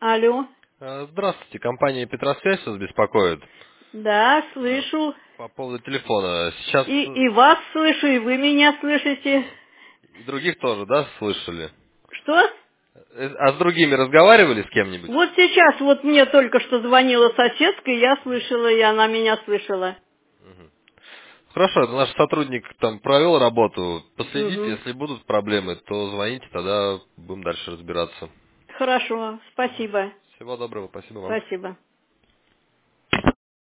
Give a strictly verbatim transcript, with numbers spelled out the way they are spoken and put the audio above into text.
Алло. Э, Здравствуйте, компания Петросвязь вас беспокоит Да, э, слышу. по поводу телефона. Сейчас И, э, и вас слышу, и вы меня слышите. и других тоже, да, слышали? Что? Э, А с другими разговаривали с кем-нибудь? Вот сейчас, вот мне только что звонила соседка, и я слышала, и она меня слышала. Хорошо, это наш сотрудник там провел работу. Последите, Угу. если будут проблемы, то звоните, тогда будем дальше разбираться. Хорошо, спасибо. Всего доброго, спасибо вам. Спасибо.